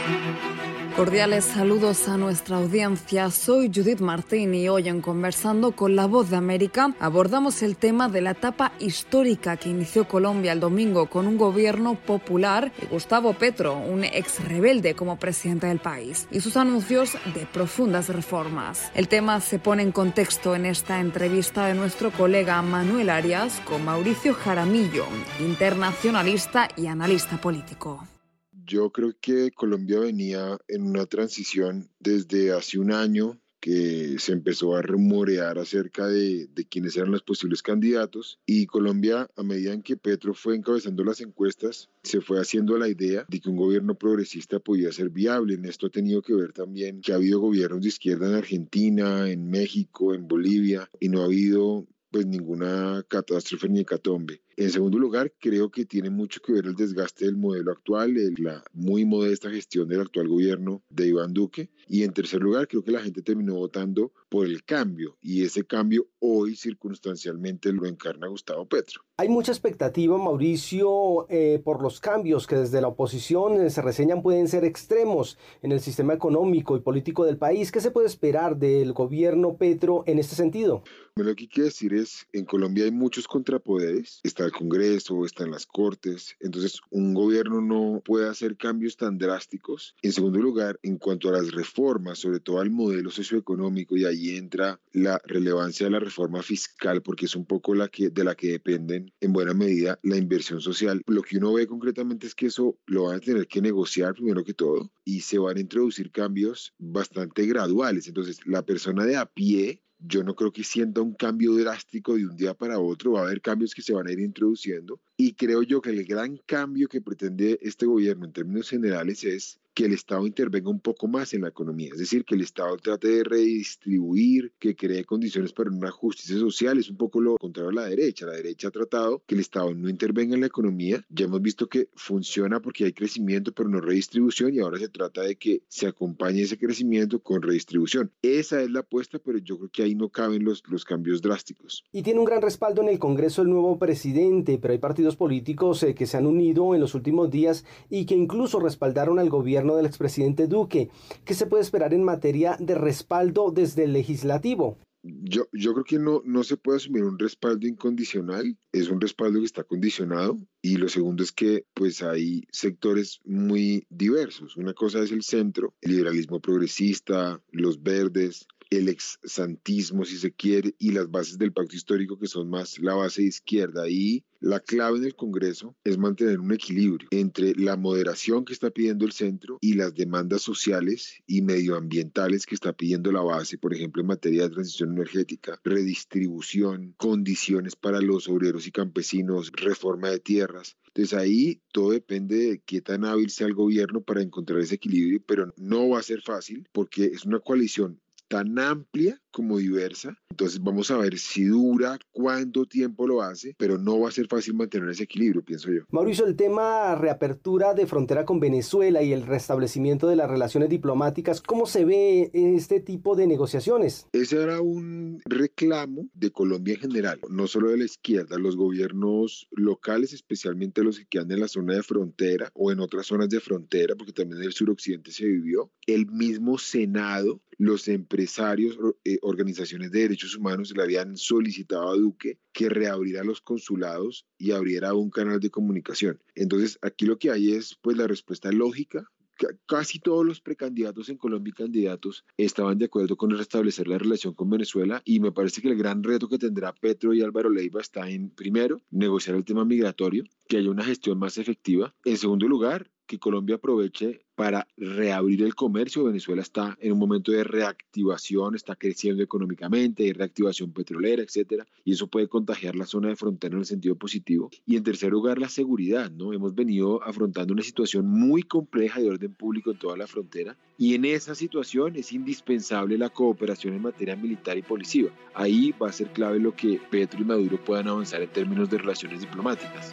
Cordiales saludos a nuestra audiencia. Soy Judith Martín y hoy en Conversando con La Voz de América abordamos el tema de la etapa histórica que inició Colombia el domingo con un gobierno popular y Gustavo Petro, un ex rebelde como presidente del país, y sus anuncios de profundas reformas. El tema se pone en contexto en esta entrevista de nuestro colega Manuel Arias con Mauricio Jaramillo, internacionalista y analista político. Yo creo que Colombia venía en una transición desde hace un año que se empezó a rumorear acerca de quiénes eran los posibles candidatos, y Colombia, a medida en que Petro fue encabezando las encuestas, se fue haciendo la idea de que un gobierno progresista podía ser viable. En esto ha tenido que ver también que ha habido gobiernos de izquierda en Argentina, en México, en Bolivia, y no ha habido pues ninguna catástrofe ni hecatombe. En segundo lugar, creo que tiene mucho que ver el desgaste del modelo actual, la muy modesta gestión del actual gobierno de Iván Duque. Y en tercer lugar, creo que la gente terminó votando por el cambio, y ese cambio hoy circunstancialmente lo encarna Gustavo Petro. Hay mucha expectativa, Mauricio, por los cambios que desde la oposición se reseñan pueden ser extremos en el sistema económico y político del país. ¿Qué se puede esperar del gobierno Petro en este sentido? Lo que quiero decir es, en Colombia hay muchos contrapoderes. Está el Congreso, están las Cortes. Entonces, un gobierno no puede hacer cambios tan drásticos. En segundo lugar, en cuanto a las reformas, sobre todo al modelo socioeconómico, y ahí entra la relevancia de la reforma fiscal, porque es un poco de la que dependen en buena medida la inversión social. Lo que uno ve concretamente es que eso lo van a tener que negociar primero que todo, y se van a introducir cambios bastante graduales. Entonces, la persona de a pie, yo no creo que sienta un cambio drástico de un día para otro. Va a haber cambios que se van a ir introduciendo, y creo yo que el gran cambio que pretende este gobierno en términos generales es que el Estado intervenga un poco más en la economía, es decir, que el Estado trate de redistribuir, que cree condiciones para una justicia social. Es un poco lo contrario a la derecha. La derecha ha tratado que el Estado no intervenga en la economía. Ya hemos visto que funciona porque hay crecimiento, pero no redistribución, y ahora se trata de que se acompañe ese crecimiento con redistribución. Esa es la apuesta, pero yo creo que ahí no caben los cambios drásticos. Y tiene un gran respaldo en el Congreso el nuevo presidente, pero hay partidos políticos que se han unido en los últimos días y que incluso respaldaron al gobierno del expresidente Duque. ¿Qué se puede esperar en materia de respaldo desde el legislativo? Yo creo que no se puede asumir un respaldo incondicional. Es un respaldo que está condicionado, y lo segundo es que pues hay sectores muy diversos. Una cosa es el centro, el liberalismo progresista, los verdes, el exsantismo si se quiere, y las bases del pacto histórico, que son más la base de izquierda. Y la clave en el Congreso es mantener un equilibrio entre la moderación que está pidiendo el centro y las demandas sociales y medioambientales que está pidiendo la base, por ejemplo en materia de transición energética, redistribución, condiciones para los obreros y campesinos, reforma de tierras. Entonces ahí todo depende de qué tan hábil sea el gobierno para encontrar ese equilibrio, pero no va a ser fácil porque es una coalición tan amplia como diversa. Entonces vamos a ver si dura, cuánto tiempo lo hace, pero no va a ser fácil mantener ese equilibrio, pienso yo. Mauricio, el tema reapertura de frontera con Venezuela y el restablecimiento de las relaciones diplomáticas, ¿cómo se ve este tipo de negociaciones? Ese era un reclamo de Colombia en general, no solo de la izquierda. Los gobiernos locales, especialmente los que quedan en la zona de frontera o en otras zonas de frontera, porque también en el suroccidente se vivió, el mismo Senado, los empresarios, organizaciones de derechos humanos le habían solicitado a Duque que reabriera los consulados y abriera un canal de comunicación. Entonces aquí lo que hay es pues la respuesta lógica. Casi todos los precandidatos en Colombia y candidatos estaban de acuerdo con restablecer la relación con Venezuela, y me parece que el gran reto que tendrá Petro y Álvaro Leiva está en, primero, negociar el tema migratorio, que haya una gestión más efectiva. En segundo lugar, que Colombia aproveche para reabrir el comercio. Venezuela está en un momento de reactivación, está creciendo económicamente, hay reactivación petrolera, etcétera, y eso puede contagiar la zona de frontera en el sentido positivo. Y en tercer lugar, la seguridad, ¿no? Hemos venido afrontando una situación muy compleja de orden público en toda la frontera, y en esa situación es indispensable la cooperación en materia militar y policía. Ahí va a ser clave lo que Petro y Maduro puedan avanzar en términos de relaciones diplomáticas.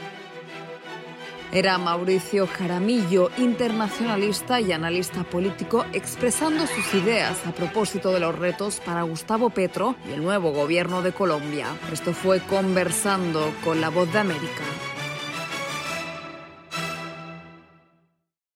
Era Mauricio Jaramillo, internacionalista y analista político, expresando sus ideas a propósito de los retos para Gustavo Petro y el nuevo gobierno de Colombia. Esto fue Conversando con La Voz de América.